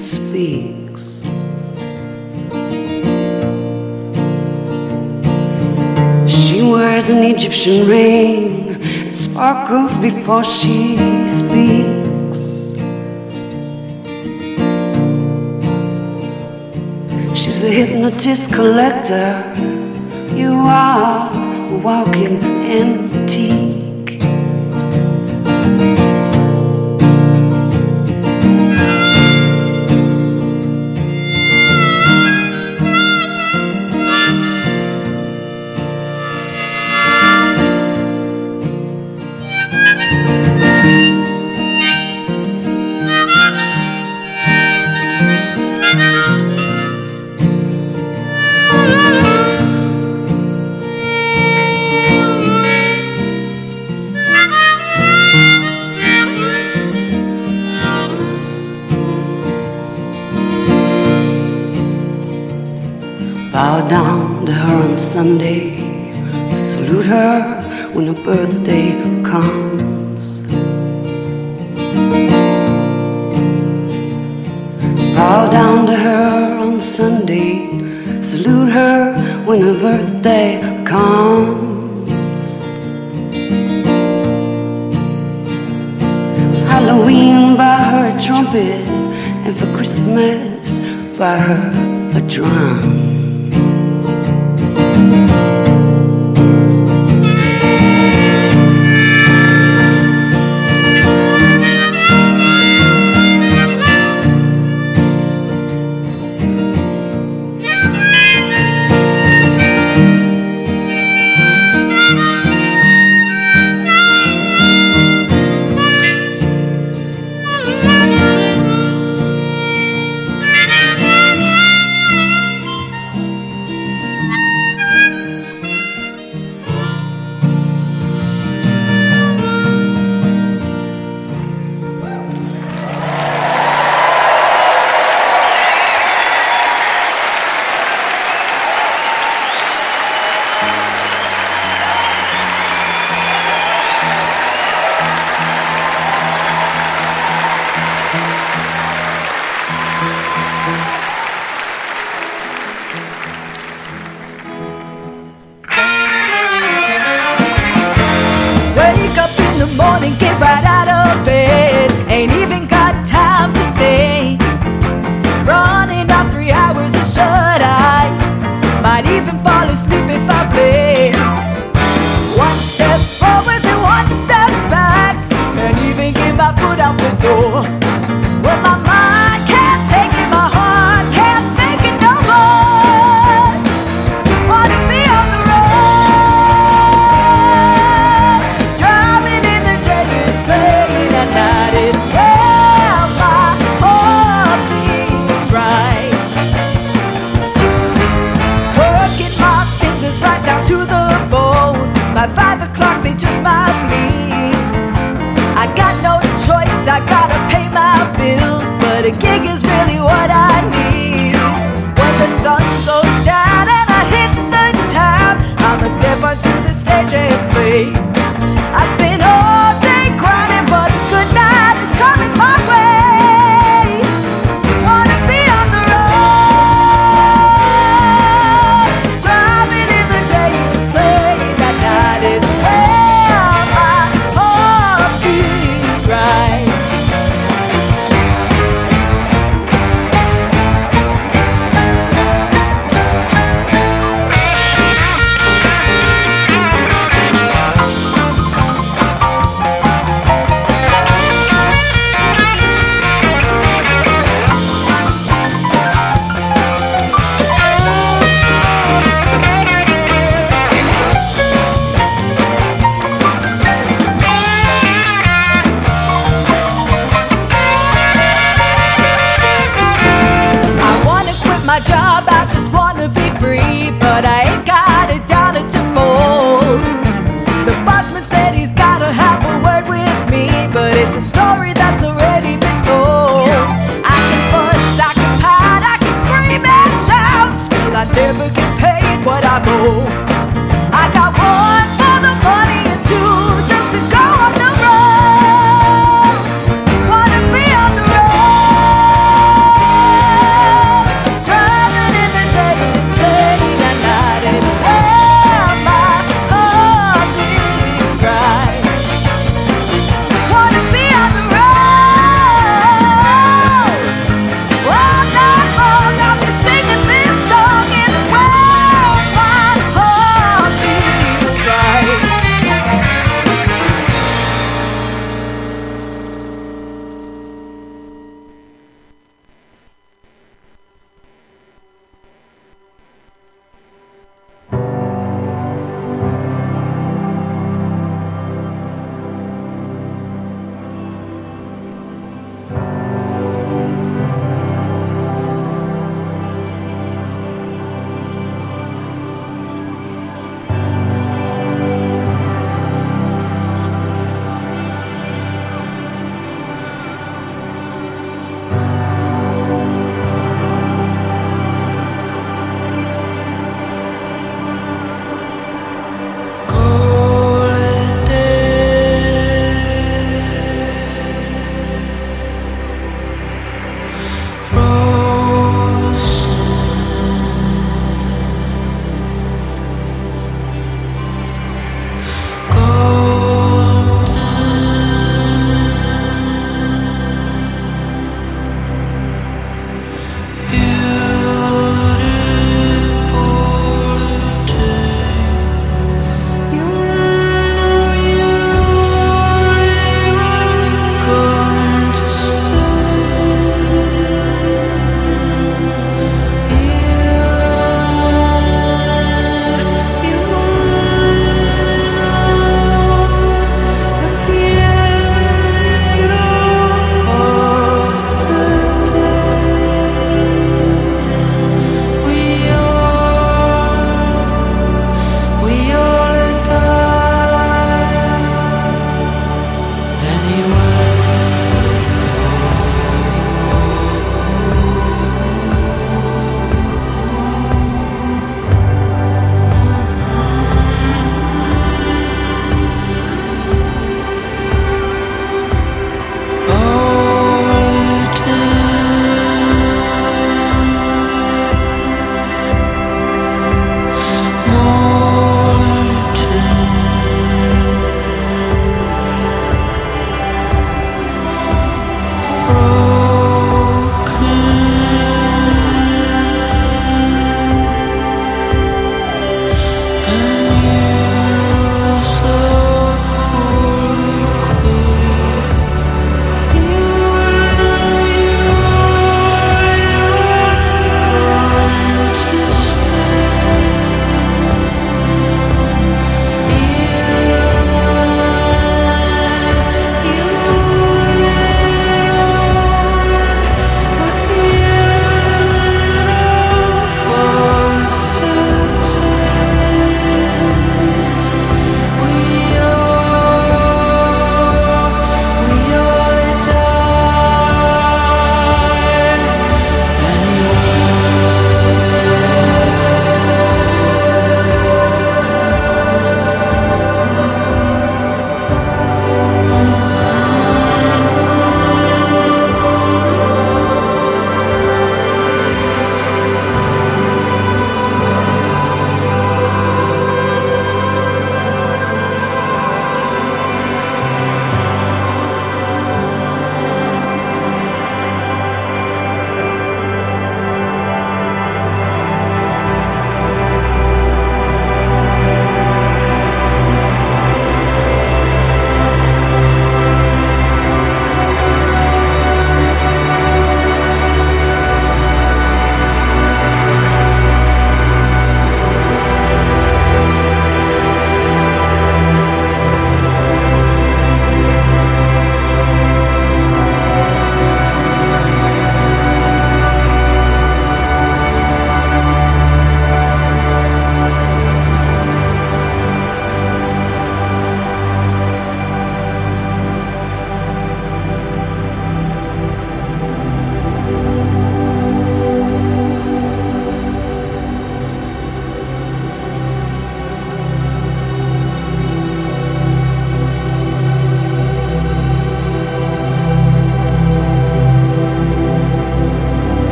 speaks. She wears an Egyptian ring, it sparkles before she speaks. She's a hypnotist collector, you are a walking antique. Bow down to her on Sunday, salute her when her birthday comes. Bow down to her on Sunday, salute her when her birthday comes. Halloween, buy her a trumpet, and for Christmas, buy her a drum. Get right out of bed, ain't even got time to think. Running off 3 hours of shut-eye, might even fall asleep if I blink. One step forward and one step back, can't even get my foot out the door. Well, my mind can't take it, my heart can't think it no more. Wanna be on the road, driving in the day and rain at night. It's where my heart feels right. Working my fingers right down to the bone. By 5 o'clock they just might bleed. I got no choice, I gotta pay my bills, but a gig is really what I need. When the sun goes down and I hit the town, I'ma step onto the stage and play. I spent all day grinding, but a good night is coming my way. Wanna be on the road, driving in the day and play that night. It's where my heart feels right. My job, I just wanna be free, but I ain't got a dollar to fold. The bossman said he's gotta have a word with me, but it's a story that's already been told. I can fuss, I can pout, I can scream and shout, still I never get paid what I owe. I got one for the money and two just to go on the road. Wanna be on the road,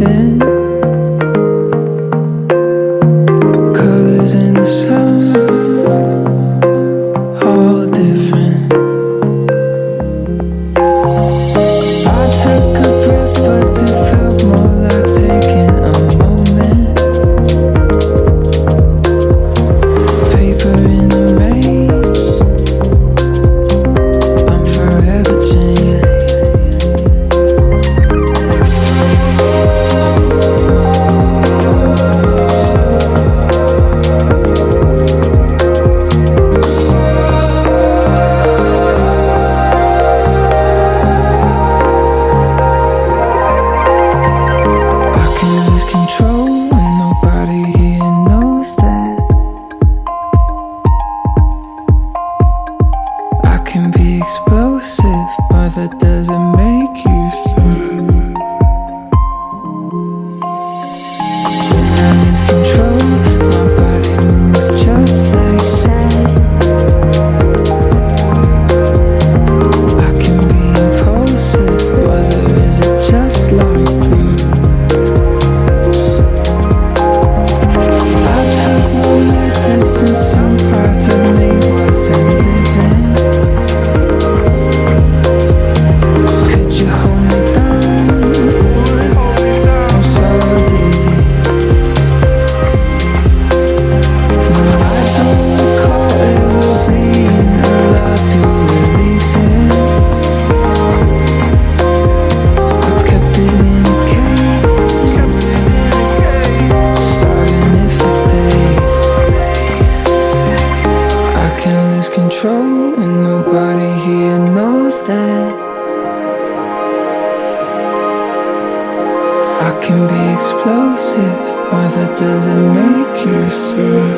living. Colors in the sun, all different. I took a breath, but it felt more like taking a moment. Paper in the rain, I'm forever changed. I can lose control and nobody here knows that. I can be explosive, but that doesn't make you sad. When I lose control, my body moves just like that. I can be impulsive, whether is it just like that? I took my medicine, some part of me wasn't living. Could you hold me down? I'm so dizzy. No, I don't recall ever being allowed to release it. I kept it in a cage, starving it for days. I can lose control and nobody here knows that. I can be explosive, but that doesn't make you sad.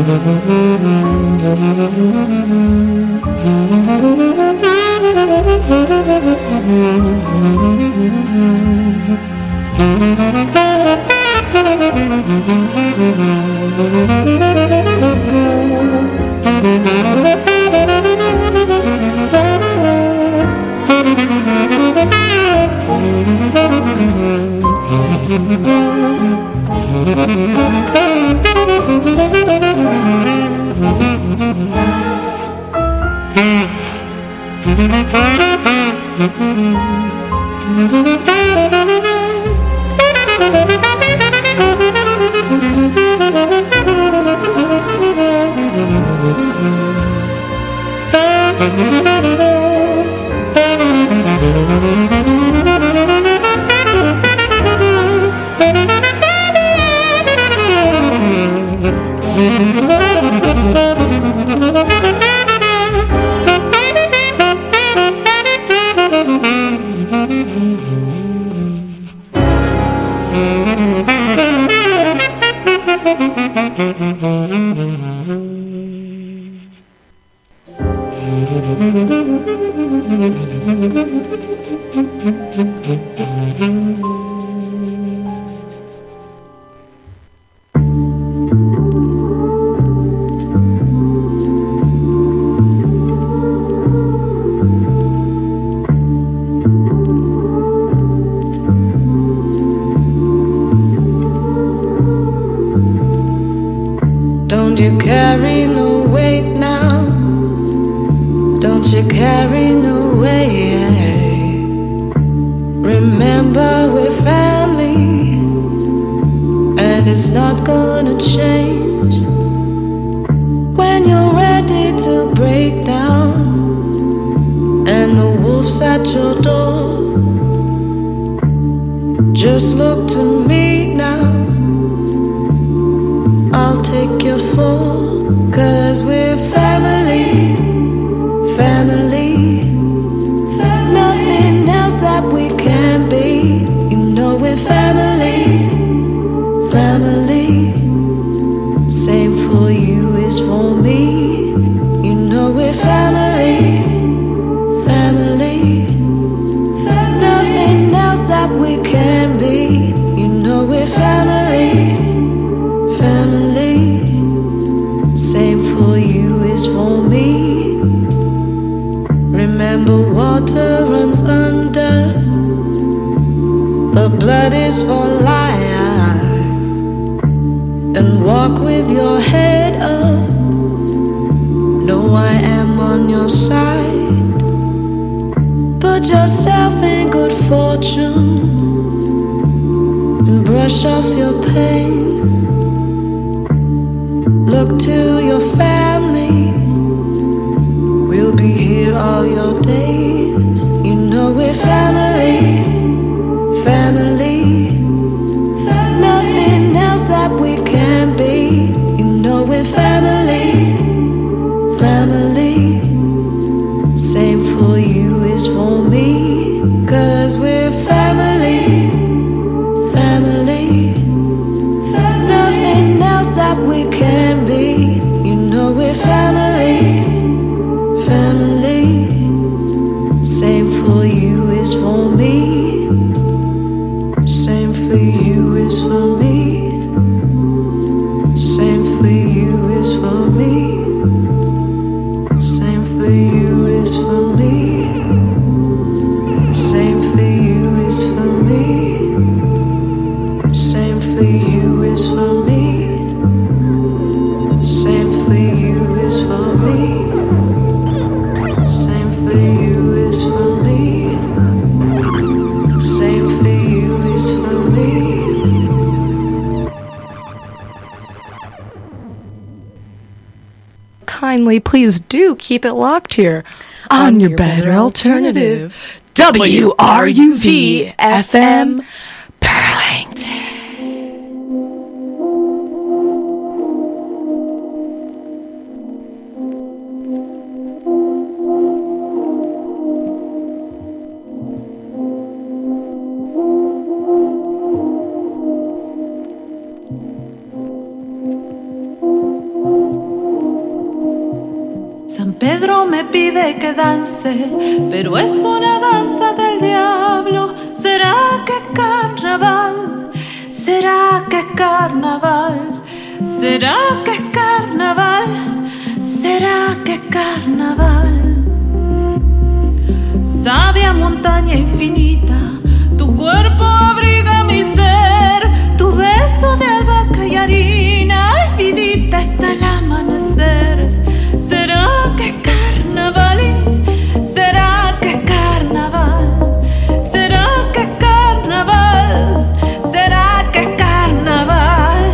Don't you carry no weight now? Don't you carry no weight? Remember we're family, and it's not gonna change. When you're ready to break down, and the wolf's at your door, just look to me now. I'll take your fall, 'cause we're family, family. Nothing else that we can be. You know we're family, family. Same for you is for me. You know we're family, family. Nothing else that we can be. You know we're family, family. Same for you is for me. Remember water runs under, but blood is for life. And walk with your head up. Know I am on your side. Put yourself in good fortune and brush off your pain. Look to your family. We'll be here all your days. You know we're family, family. Nothing else that we can be. You know we're family, family. Same for you is for me. 'Cause we're family, family. Nothing else that we can be. You know we're family, family. Same for you is for me. Same for you is for me. Same for you is for me. Same for you is for me. Same for you is for me. Same for you is for me. Same for you is for me. Same for you is for me. Same for you is for me. Kindly, please do keep it locked here on your better alternative. WRUV FM Burlington. me pide que dance, pero es una danza del diablo. ¿Será que es carnaval? ¿Será que es carnaval? ¿Será que es carnaval? ¿Será que es carnaval? Sabia montaña infinita, tu cuerpo abriga mi ser, tu beso de albahaca y harina, ay vidita hasta el amanecer. ¿Será que es carnaval? ¿Será que es carnaval? ¿Será que es carnaval? ¿Será que es carnaval?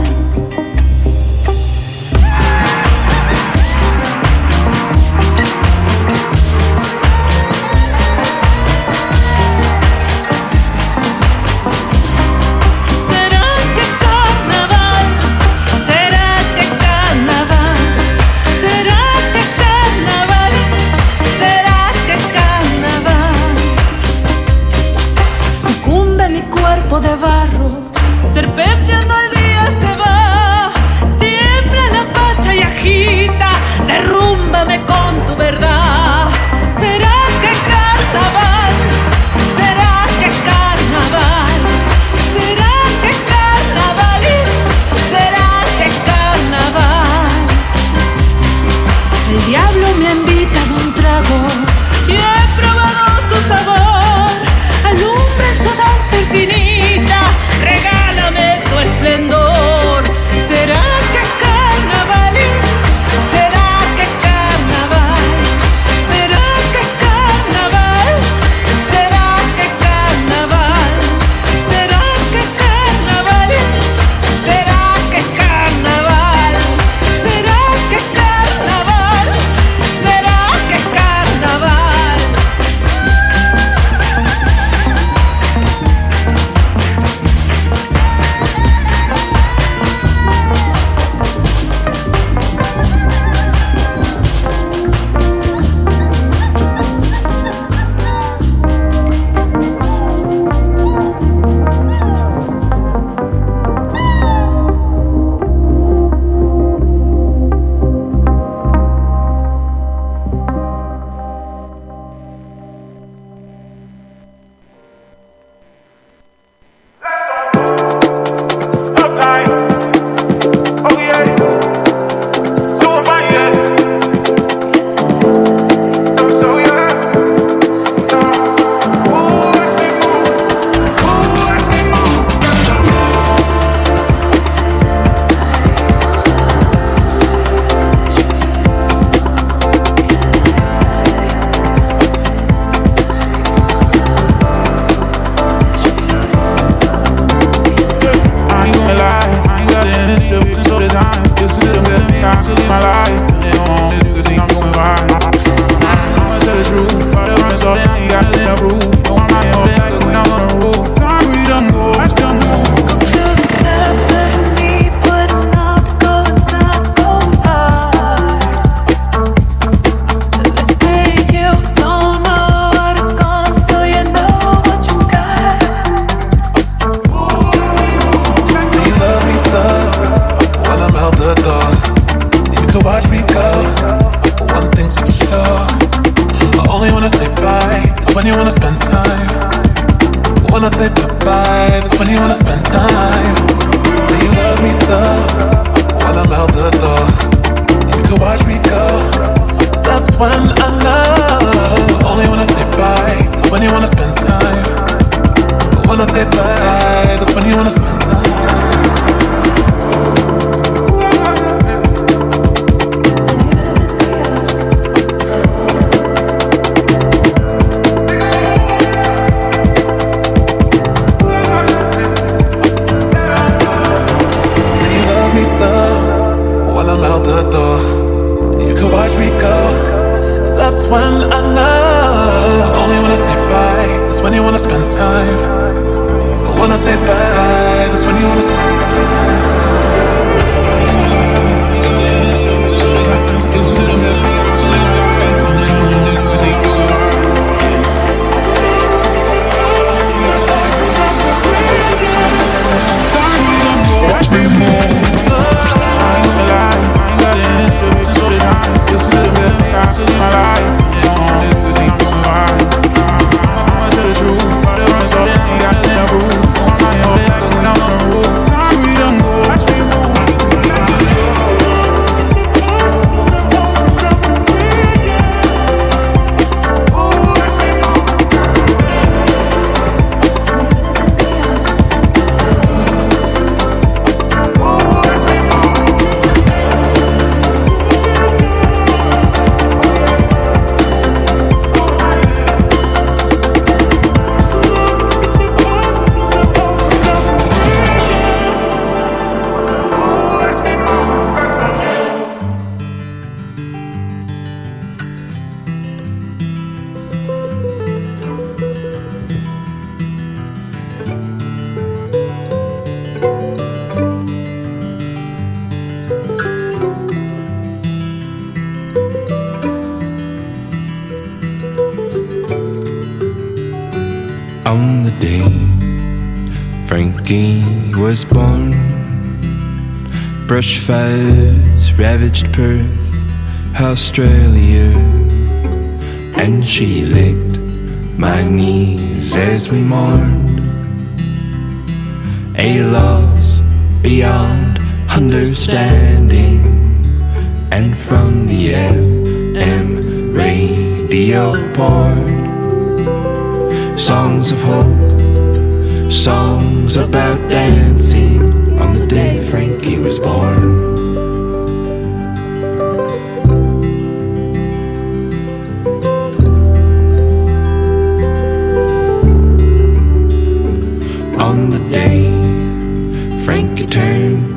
De barro, serpenteando el día se va, tiembla la pacha y agita, derrúmbame con tu verdad. ¿Será que es carnaval? ¿Será que es carnaval? ¿Será que es carnaval? ¿Será que es carnaval? El diablo me ha invitado un trago y he probado su sabor. Alumbra su danza infinita, regálame tu esplendor. ¿Será que es carnaval? ¿Será que es carnaval? ¿Será que es carnaval? ¿Será que es carnaval? ¿Será que es carnaval? ¿Será que es carnaval? ¿Será que es carnaval? ¿Será que es carnaval? my life. On the day Frankie was born, brush fires ravaged Perth, Australia, and she licked my knees as we mourned a loss beyond understanding. And from the FM radio poured songs of hope, songs about dancing on the day Frankie was born. On the day Frankie turned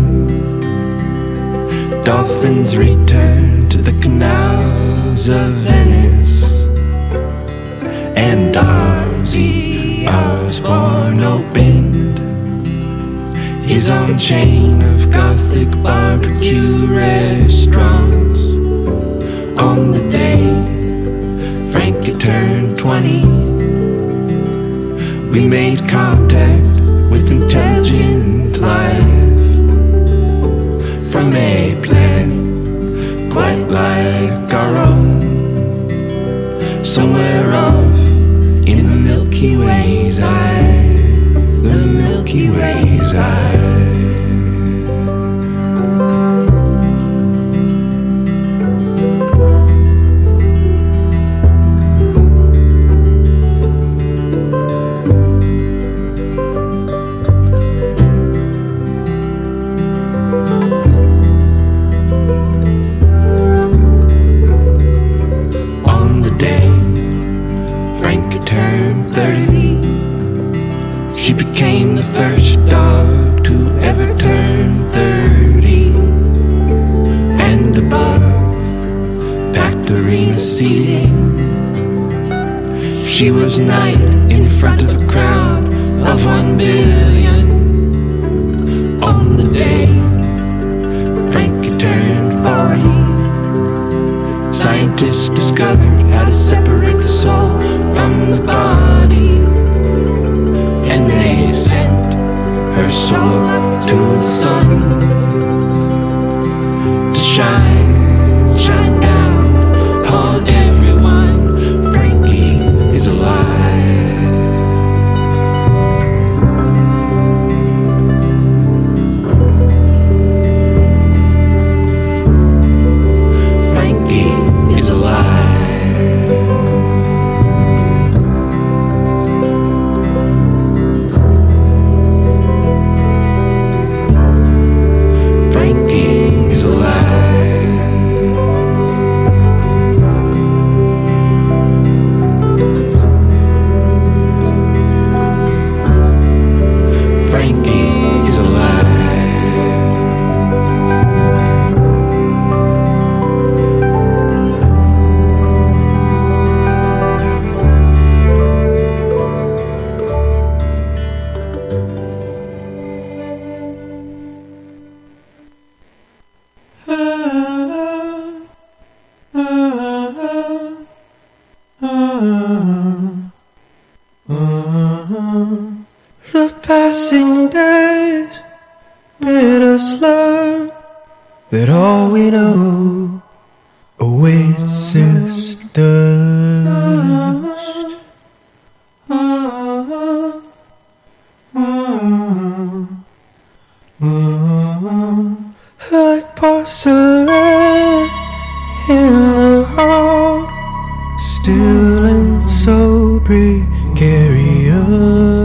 10, dolphins returned to the canals of Venice, and Ozzy Osbourne opened his own chain of Gothic barbecue restaurants. On the day Frankie turned 20, we made contact with intelligent life from a planet quite like our own, somewhere off in the Milky Way's eye, the Milky Way's eye. She became the first dog to ever turn 30, and above packed arena seating, she was knight in front of a crowd of 1 billion. On the day Frankie turned 40, scientists discovered how to separate the soul from the body, and they sent her soul up to the sun to shine, shine down on everyone. Frankie is alive. Frankie is alive. The passing days made us learn that all we know awaits us dust. Like porcelain in the hall, still and so precarious.